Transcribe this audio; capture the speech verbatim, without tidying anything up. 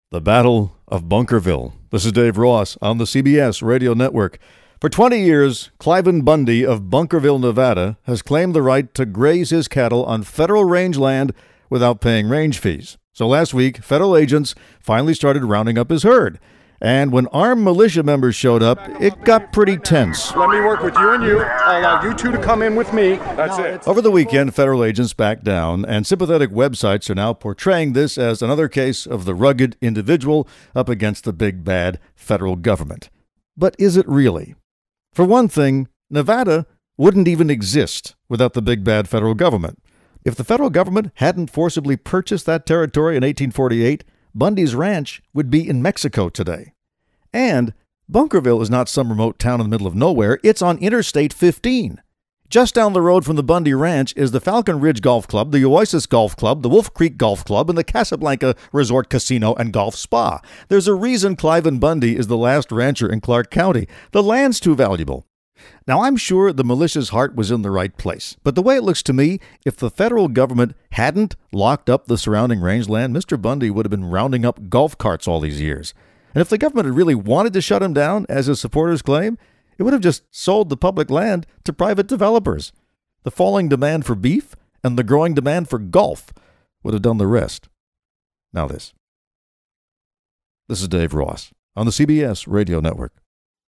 The Battle of Bunkerville. This is Dave Ross on the C B S Radio Network. For twenty years, Cliven Bundy of Bunkerville, Nevada, has claimed the right to graze his cattle on federal rangeland without paying range fees. So last week, federal agents finally started rounding up his herd. And when armed militia members showed up, it got pretty tense. Let me work with you and you. I'll allow you two to come in with me. That's no, it. Over the weekend, federal agents backed down, and sympathetic websites are now portraying this as another case of the rugged individual up against the big bad federal government. But is it really? For one thing, Nevada wouldn't even exist without the big bad federal government. If the federal government hadn't forcibly purchased that territory in eighteen forty-eight, Bundy's ranch would be in Mexico today. And Bunkerville is not some remote town in the middle of nowhere. It's on Interstate fifteen. Just down the road from the Bundy Ranch is the Falcon Ridge Golf Club, the Oasis Golf Club, the Wolf Creek Golf Club, and the Casablanca Resort Casino and Golf Spa. There's a reason Cliven Bundy is the last rancher in Clark County. The land's too valuable. Now, I'm sure the militia's heart was in the right place, but the way it looks to me, if the federal government hadn't locked up the surrounding rangeland, Mister Bundy would have been rounding up golf carts all these years. And if the government had really wanted to shut him down, as his supporters claim, it would have just sold the public land to private developers. The falling demand for beef and the growing demand for golf would have done the rest. Now this. This is Dave Ross on the C B S Radio Network.